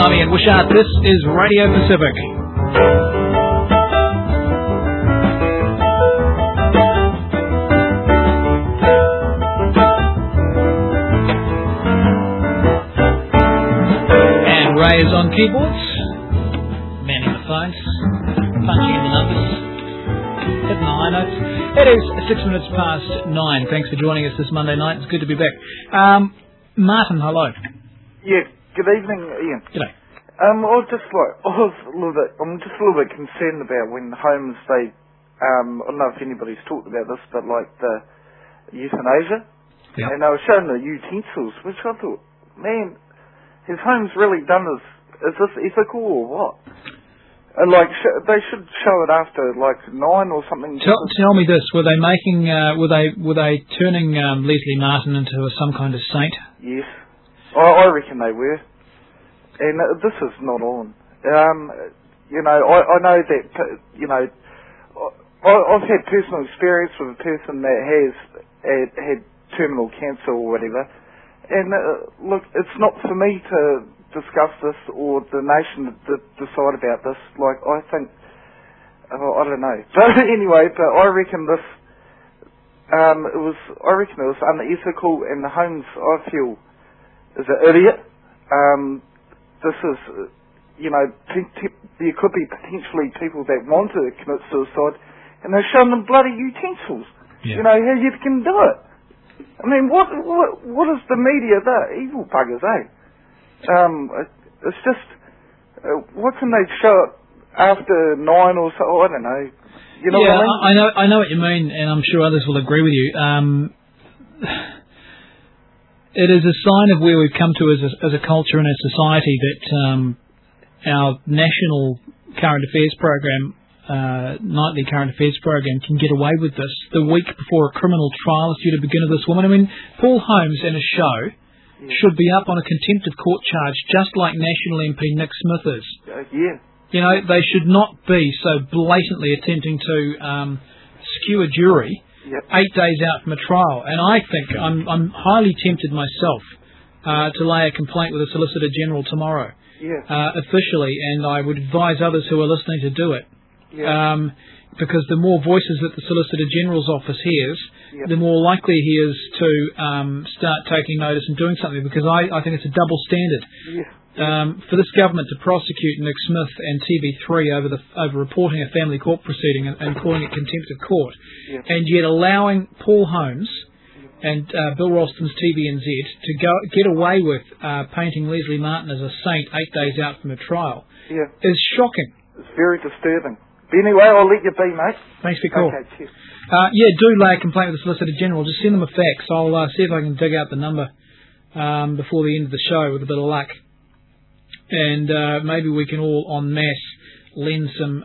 Army and Wishart. This is Radio Pacific. And Ray is on keyboards, manning the phones, punching in the numbers, hitting the high notes. It is 6 minutes past 9. Thanks for joining us this Monday night. It's good to be back. Martin, hello. Yeah, good evening, Ian. G'day. I'm just a little bit concerned about when homes I don't know if anybody's talked about this, but like the euthanasia, Yep. and they were showing the utensils, which I thought, man, his home's really done is this ethical or what? And they should show it after like 9 or something. Tell me this: were they making? Were they turning Leslie Martin into some kind of saint? Yes, I reckon they were. And this is not on. I know that, I've had personal experience with a person that has had terminal cancer or whatever. And look, it's not for me to discuss this or the nation to decide about this. Like, I think, I don't know. But anyway, but I reckon this, it was unethical, and the Holmes, I feel, is an idiot. This is, there could be potentially people that want to commit suicide, and they're showing them bloody utensils. Yeah. How you can do it. I mean, what is the media? They're evil buggers, eh? It's just, what can they show it after 9 or so? I don't know. You know what I mean? I know what you mean, and I'm sure others will agree with you. It is a sign of where we've come to as a culture and a society that our national current affairs program, nightly current affairs program, can get away with this. The week before a criminal trial is due to begin of this woman. I mean, Paul Holmes in a show should be up on a contempt of court charge, just like National MP Nick Smith is. Yeah. They should not be so blatantly attempting to skew a jury. Yep. 8 days out from a trial, and I think I'm highly tempted myself to lay a complaint with the Solicitor General tomorrow, officially, and I would advise others who are listening to do it, because the more voices that the Solicitor General's office hears, the more likely he is to start taking notice and doing something, because I think it's a double standard. For this government to prosecute Nick Smith and TV3 over reporting a family court proceeding and calling it contempt of court, and yet allowing Paul Holmes and Bill Ralston's TVNZ to get away with painting Leslie Martin as a saint 8 days out from a trial is shocking. It's very disturbing. But anyway, I'll let you be, mate. Thanks for your call. Okay, cheers. Do lay a complaint with the Solicitor General. Just send them a fax. I'll see if I can dig out the number before the end of the show with a bit of luck. And maybe we can all en masse lend some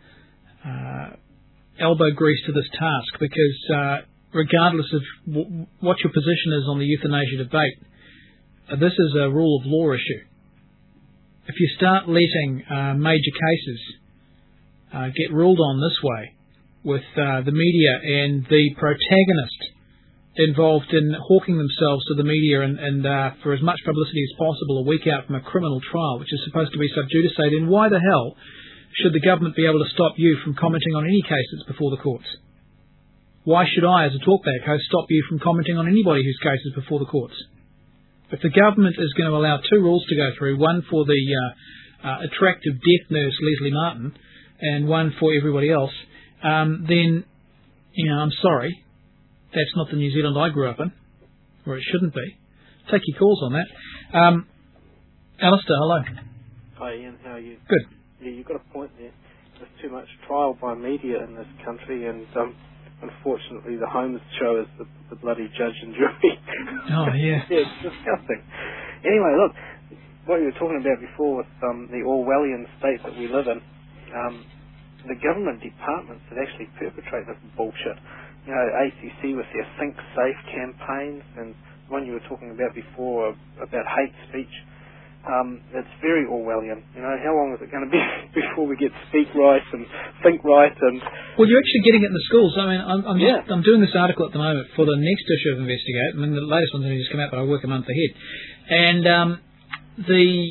elbow grease to this task, because regardless of what your position is on the euthanasia debate, this is a rule of law issue. If you start letting major cases get ruled on this way, with the media and the protagonist involved in hawking themselves to the media and for as much publicity as possible a week out from a criminal trial, which is supposed to be sub judice, then why the hell should the government be able to stop you from commenting on any case that's before the courts? Why should I, as a talkback host, stop you from commenting on anybody whose case is before the courts? If the government is going to allow two rules to go through, one for the attractive death nurse Leslie Martin and one for everybody else, then, I'm sorry. That's not the New Zealand I grew up in, or it shouldn't be. Take your calls on that. Alistair, hello. Hi Ian, how are you? Good. Yeah, you've got a point there. There's too much trial by media in this country, and unfortunately the Holmes show is the bloody judge and jury. Oh, yeah. Yeah, it's disgusting. Anyway, look, what you were talking about before with the Orwellian state that we live in, the government departments that actually perpetrate this bullshit. ACC with their Think Safe campaigns, and one you were talking about before about hate speech. It's very Orwellian. How long is it going to be before we get speak right and think right? And well, you're actually getting it in the schools. I mean, I'm doing this article at the moment for the next issue of Investigate. I mean, the latest one's only just come out, but I work a month ahead. And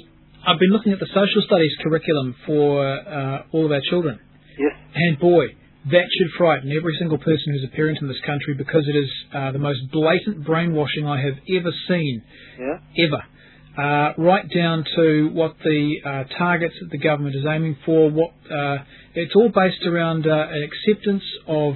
I've been looking at the social studies curriculum for all of our children. Yes. And boy, that should frighten every single person who's a parent in this country, because it is the most blatant brainwashing I have ever seen. Yeah. Ever. Right down to what the targets that the government is aiming for. It's all based around an acceptance of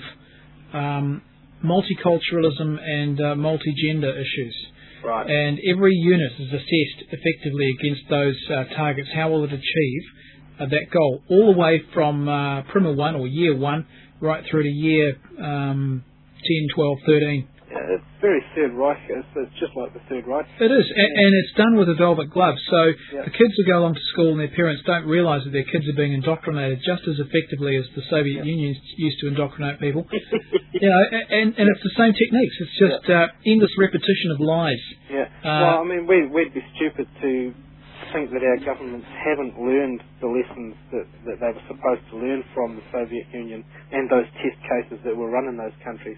multiculturalism and multi-gender issues. Right. And every unit is assessed effectively against those targets. How will it achieve that goal? All the way from Primer 1 or Year 1 right through to Year 10, 12, 13. Yeah, it's very Third Reich. It's just like the Third Reich. It is, and it's done with a velvet glove. So yeah. the kids who go along to school and their parents don't realise that their kids are being indoctrinated just as effectively as the Soviet Union used to indoctrinate people. And it's the same techniques. It's just endless repetition of lies. Yeah. Well, I mean, we'd be stupid to think that our governments haven't learned the lessons that they were supposed to learn from the Soviet Union and those test cases that were run in those countries.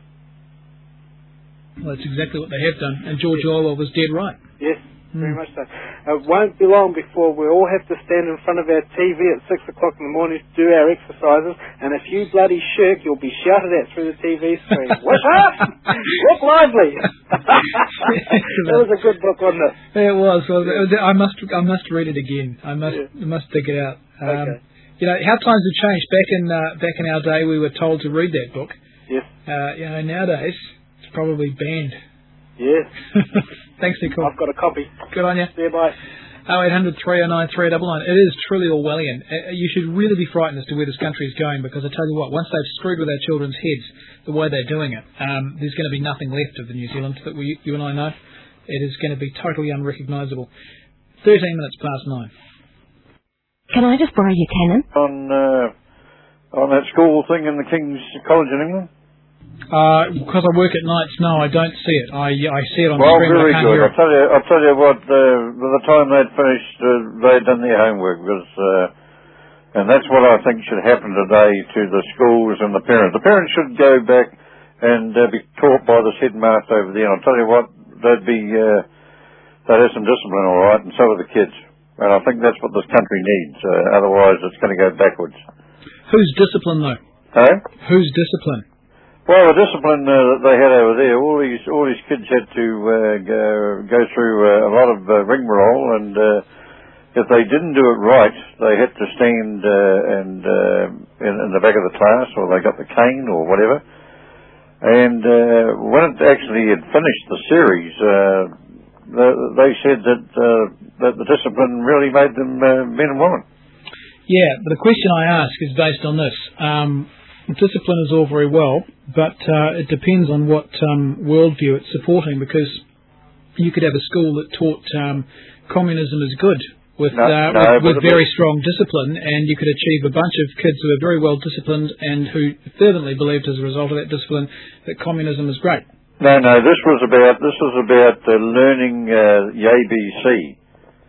Well, that's exactly what they have done, and George Orwell was dead right. Yes, very much so. It won't be long before we all have to stand in front of our TV at 6 o'clock in the morning to do our exercises, and if you bloody shirk, you'll be shouted at through the TV screen. What's up? Look lively! That was a good book, wasn't it? It was. I must read it again. I must dig it out. Okay. How times have changed. Back in our day, we were told to read that book. Yes. Nowadays, probably banned. Yes. Thanks, Nicole. I've got a copy. Good on you. Yeah, bye. 0800 309 399. It is truly Orwellian. You should really be frightened as to where this country is going, because I tell you what, once they've screwed with our children's heads the way they're doing it, there's going to be nothing left of the New Zealand that you and I know. It is going to be totally unrecognisable. 13 minutes past 9. Can I just borrow your cannon? On that school thing in the King's College in England? Because I work at nights, no, I don't see it. I see it on the well, screen. Very I can't good. hear it. I'll tell you what. By the time they'd finished, they'd done their homework. And that's what I think should happen today to the schools and the parents. The parents should go back and be taught by this headmaster over there. And I'll tell you what, they'd have some discipline, all right, and so are the kids. And I think that's what this country needs. Otherwise, it's going to go backwards. Whose discipline, though? Hey? Whose discipline? Well, the discipline that they had over there, all these kids had to go through a lot of rigmarole, and if they didn't do it right, they had to stand in the back of the class, or they got the cane or whatever. And when it actually had finished the series, they said that the discipline really made them men and women. Yeah, but the question I ask is based on this. Discipline is all very well, but it depends on what worldview it's supporting, because you could have a school that taught communism is good with very strong discipline, and you could achieve a bunch of kids who are very well disciplined and who fervently believed as a result of that discipline that communism is great. No, this was about learning the ABC.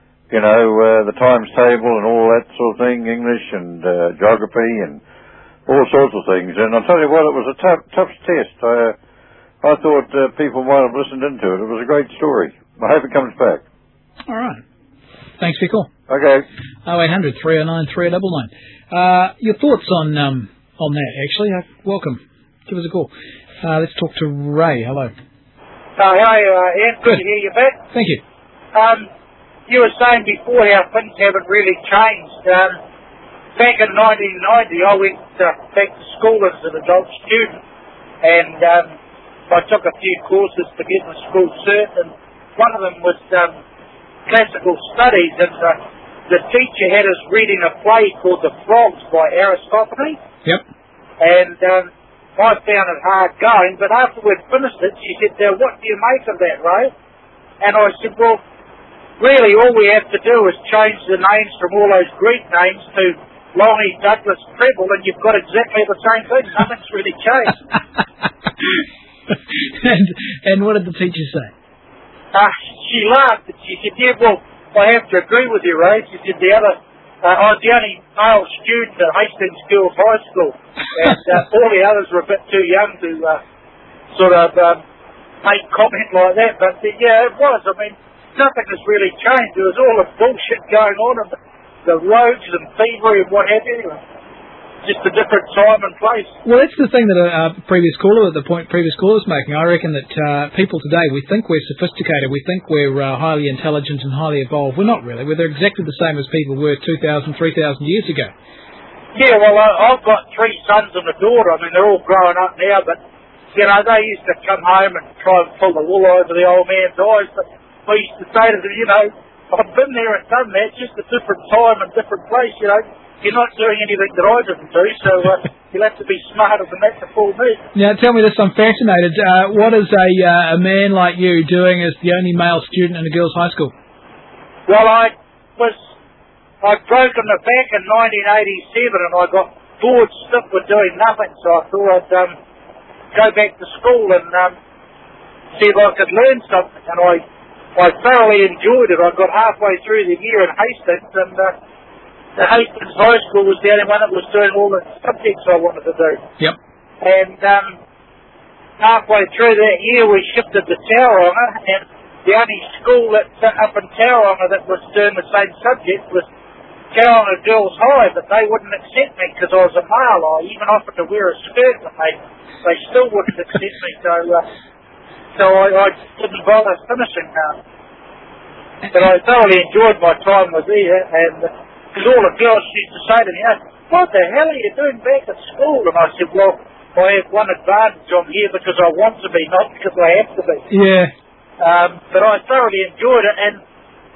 The times table and all that sort of thing, English and geography and all sorts of things. And I'll tell you what, it was a tough test. I thought people might have listened into it. It was a great story. I hope it comes back. All right. Thanks for your call. Okay. 0800 309 399. Your thoughts on that, actually. Welcome. Give us a call. Let's talk to Ray. Hello. Hi, Ian. Good to hear you back. Thank you. You were saying before how things haven't really changed. Back in 1990, I went back to school as an adult student, and I took a few courses to get my school cert, and one of them was classical studies, and the teacher had us reading a play called The Frogs by Aristophanes. Yep. And I found it hard going, but after we'd finished it, she said, "Now, what do you make of that, Ray?" And I said, "Well, really, all we have to do is change the names from all those Greek names to Lonnie, Douglas, Preble, and you've got exactly the same thing. Nothing's really changed." and what did the teacher say? She laughed, and she said, "Yeah, well, I have to agree with you, Ray." She said, I was the only male student at Hastings Girls High School, and all the others were a bit too young to sort of make comment like that. But yeah, it was. I mean, nothing has really changed. There was all the bullshit going on, and the roads and thievery and what have you. Just a different time and place. Well, that's the thing that the previous caller was making. I reckon that people today, we think we're sophisticated, we think we're highly intelligent and highly evolved. We're not really. We're exactly the same as people were 2,000, 3,000 years ago. Yeah, well, I've got 3 sons and a daughter. I mean, they're all growing up now, but, you know, they used to come home and try and pull the wool over the old man's eyes, but we used to say to them, you know, I've been there and done that, just a different time and different place, you know. You're not doing anything that I didn't do, so you'll have to be smarter than that to fool me. Now, tell me this, I'm fascinated. What is a man like you doing as the only male student in a girls' high school? Well, I'd broken the back in 1987 and I got bored stiff with doing nothing, so I thought I'd go back to school and see if I could learn something, and I thoroughly enjoyed it. I got halfway through the year in Hastings, and the Hastings High School was the only one that was doing all the subjects I wanted to do. Yep. And halfway through that year we shifted to Tauranga, and the only school that's up in Tauranga that was doing the same subject was Tauranga Girls High, but they wouldn't accept me because I was a male. I even offered to wear a skirt, but they still wouldn't accept me, so I didn't bother finishing. But I thoroughly enjoyed my time with there, and because all the girls used to say to me, what the hell are you doing back at school? And I said, well, I have one advantage. I'm here because I want to be, not because I have to be. Yeah. But I thoroughly enjoyed it, and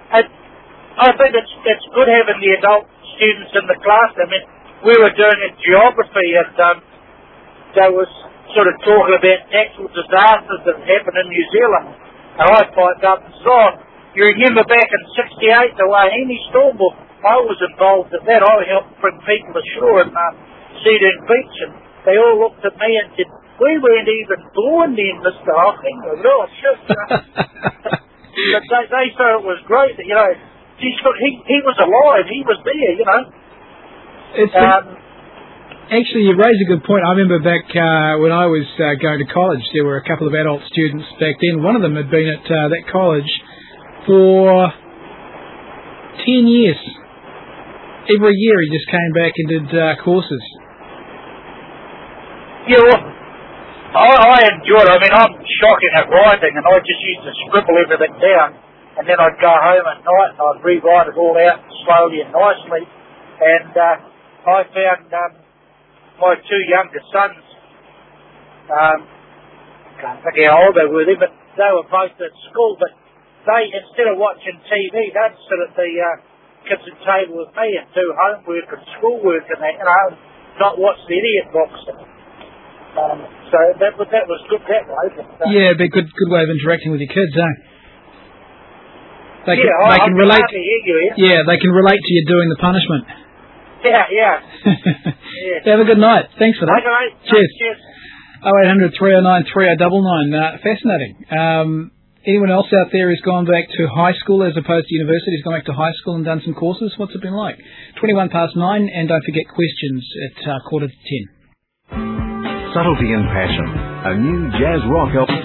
I think it's good having the adult students in the class. I mean, we were doing a geography, and they was sort of talking about natural disasters that happened in New Zealand. And I piped up and saw, you remember back in 68, the Wahine storm? Well, I was involved in that. I helped bring people ashore in Seeding Beach, and they all looked at me and said, we weren't even born then, Mr. Hocking. Oh, shit. But they thought it was great that, you know, he was alive, he was there, you know. Actually, you raise a good point. I remember back when I was going to college, there were a couple of adult students back then. One of them had been at that college for 10 years. Every year he just came back and did courses. Yeah, well, I enjoyed it. I mean, I'm shocking at writing, and I just used to scribble everything down, and then I'd go home at night and I'd rewrite it all out slowly and nicely. And I found my 2 younger sons, can't think how old they were then, but they were both at school, but they, instead of watching TV, they'd sit at the kitchen table with me and do homework and schoolwork and that, you know, not watch the idiot box. So that was good that way. But, yeah, it'd be a good way of interacting with your kids, eh? They can relate. Yeah, they can relate to you doing the punishment. Yeah. Yeah. Have a good night. Thanks for that. Okay, Cheers. 0800 309 3099. Fascinating. Anyone else out there who's gone back to high school as opposed to university, has gone back to high school and done some courses? What's it been like? 21 past 9, and don't forget questions at 9:45. Subtlety and Passion, a new jazz rock album.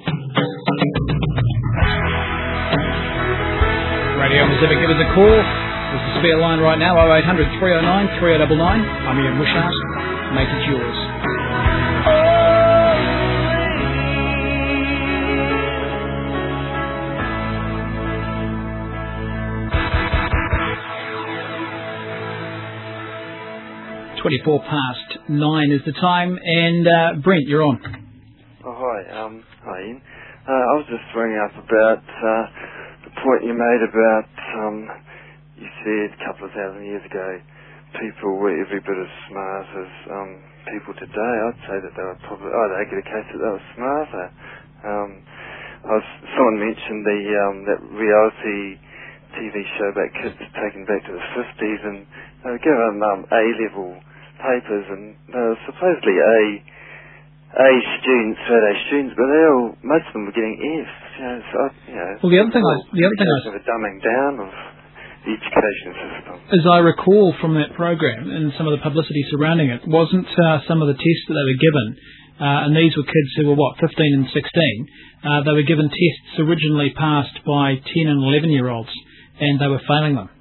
Radio Pacific, give us a call. There's a spare line right now, 0800 309 3099. I'm Ian Wishart. Make it yours. 24 past 9 is the time, and Brent, you're on. Oh, hi. Hi, Ian. I was just ringing up about the point you made about, you said a couple of thousand years ago, people were every bit as smart as people today. I'd say that they were probably, I'd argue the case that they were smarter. Someone mentioned that reality TV show about kids taken back to the 50s, and they were given A-level papers, and they were supposedly A students, but most of them were getting Fs. Well, the other thing a dumbing down of the education system. As I recall from that program and some of the publicity surrounding it, wasn't some of the tests that they were given and these were kids who were, 15 and 16. They were given tests originally passed by 10 and 11-year-olds, and they were failing them.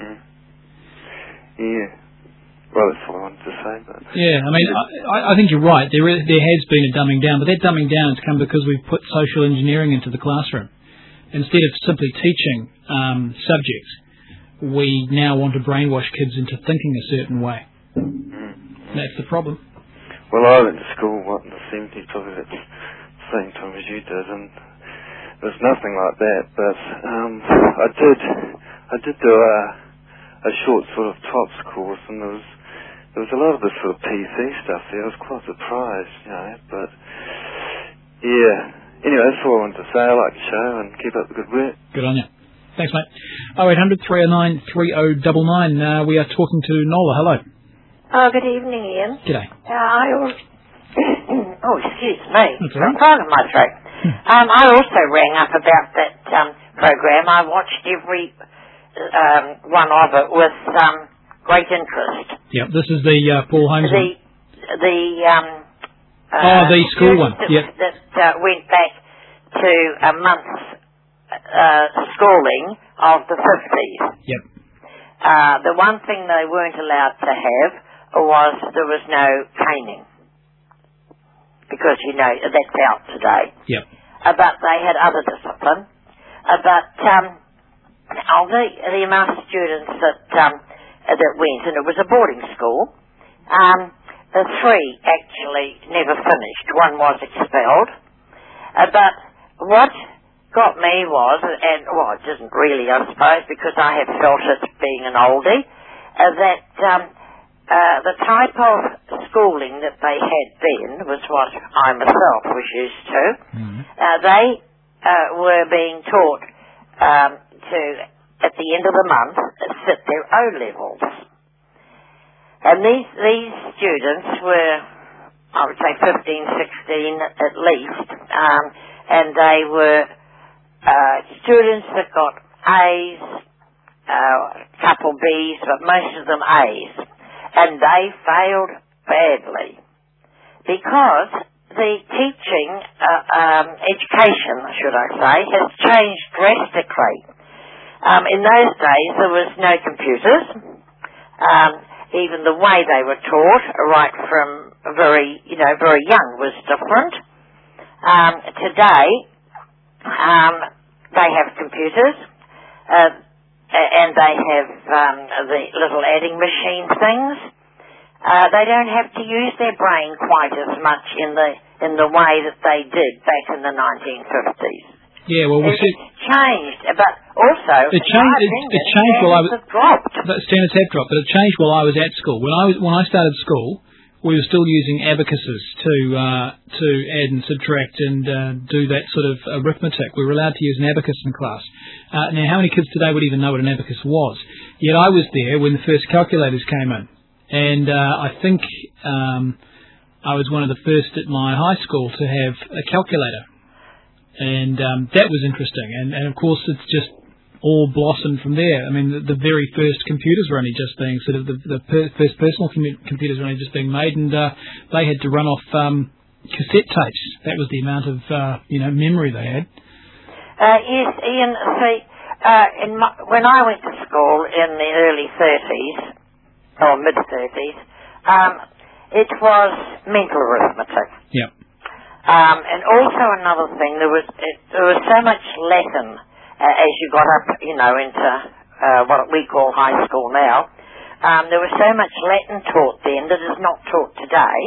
Yeah. Well, that's what I wanted to say. But yeah, I mean, I think you're right. There has been a dumbing down, but that dumbing down has come because we've put social engineering into the classroom. Instead of simply teaching subjects, we now want to brainwash kids into thinking a certain way. That's the problem. Well, I went to school, in the 70s, probably at the same time as you did, and there's nothing like that, but I did do a short sort of TOPS course, and there was a lot of this sort of PC stuff there. I was quite surprised, but yeah. Anyway, that's all I wanted to say. I like the show and keep up the good work. Good on you. Thanks, mate. 0800 309 3099. We are talking to Nola. Hello. Oh, good evening, Ian. G'day. Excuse me. That's all right. I'm part of my throat. I also rang up about that program. I watched every one of it with great interest. Yeah, this is the Paul Holmes one. The school one. Yep. That went back to a month's schooling of the 50s. Yep. The one thing they weren't allowed to have was there was no caning. Because, that's out today. Yep. But they had other discipline. The amount of students that went, and it was a boarding school, the 3 actually never finished. One was expelled. But what got me was, and it didn't really, I suppose, because I have felt it being an oldie, that the type of schooling that they had then was what I myself was used to. They were being taught to, at the end of the month, sit their O-levels. And these students were, I would say, 15, 16 at least, and they were students that got A's, a couple B's, but most of them A's. And they failed badly because the teaching, education, should I say, has changed drastically. In those days, there was no computers. Even the way they were taught, right from very young, was different. Today, they have computers, and they have the little adding machine things. They don't have to use their brain quite as much in the way that they did back in the 1950s. Yeah, well, it's changed, but also it changed while I was dropped. Standards have dropped, but it changed while I was at school. When I started school, we were still using abacuses to add and subtract and do that sort of arithmetic. We were allowed to use an abacus in class. Now, how many kids today would even know what an abacus was? Yet I was there when the first calculators came in, and I think I was one of the first at my high school to have a calculator. And that was interesting. And of course, it's just all blossomed from there. I mean, the very first computers were only just being first personal computers were only just being made, and they had to run off cassette tapes. That was the amount of memory they had. Yes, Ian. See, when I went to school in the early 30s or mid 30s, it was mental arithmetic. Yep. And also another thing, there was so much Latin as you got up, into what we call high school now. There was so much Latin taught then that is not taught today.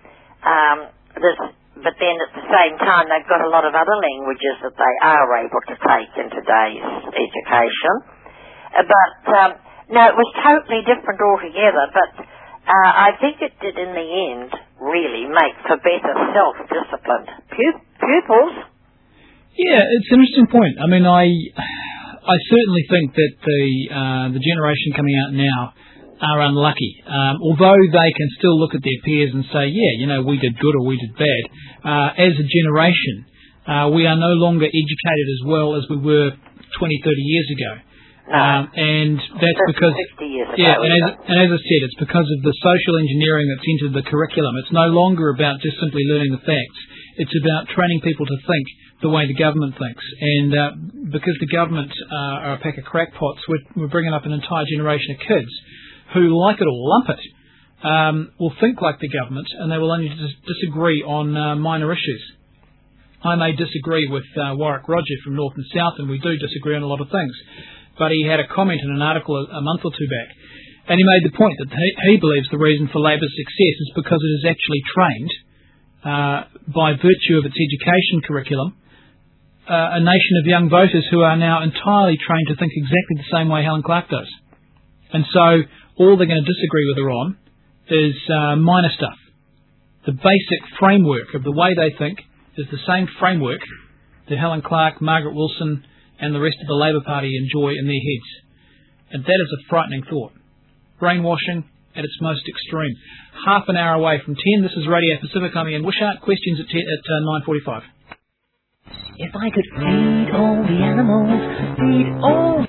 But then at the same time, they've got a lot of other languages that they are able to take in today's education. No, it was totally different altogether. But I think it did, in the end, really make for better self-disciplined pupils. Yeah, it's an interesting point. I mean, I certainly think that the generation coming out now are unlucky. Although they can still look at their peers and say, we did good or we did bad. As a generation, we are no longer educated as well as we were 20, 30 years ago. No. And that's because, 50 years ago. yeah, and as I said, it's because of the social engineering that's entered the curriculum. It's no longer about just simply learning the facts. It's about training people to think the way the government thinks. And because the government are a pack of crackpots, we're bringing up an entire generation of kids who like it or lump it, will think like the government, and they will only disagree on minor issues. I may disagree with Warwick Roger from North and South, and we do disagree on a lot of things. But he had a comment in an article a month or two back, and he made the point that he believes the reason for Labor's success is because it is actually trained, by virtue of its education curriculum, a nation of young voters who are now entirely trained to think exactly the same way Helen Clark does. And so all they're going to disagree with her on is minor stuff. The basic framework of the way they think is the same framework that Helen Clark, Margaret Wilson and the rest of the Labour Party enjoy in their heads. And that is a frightening thought. Brainwashing at its most extreme. Half an hour away from 10, this is Radio Pacific. I'm Ian Wishart. Questions at 9:45. If I could feed all the animals, feed all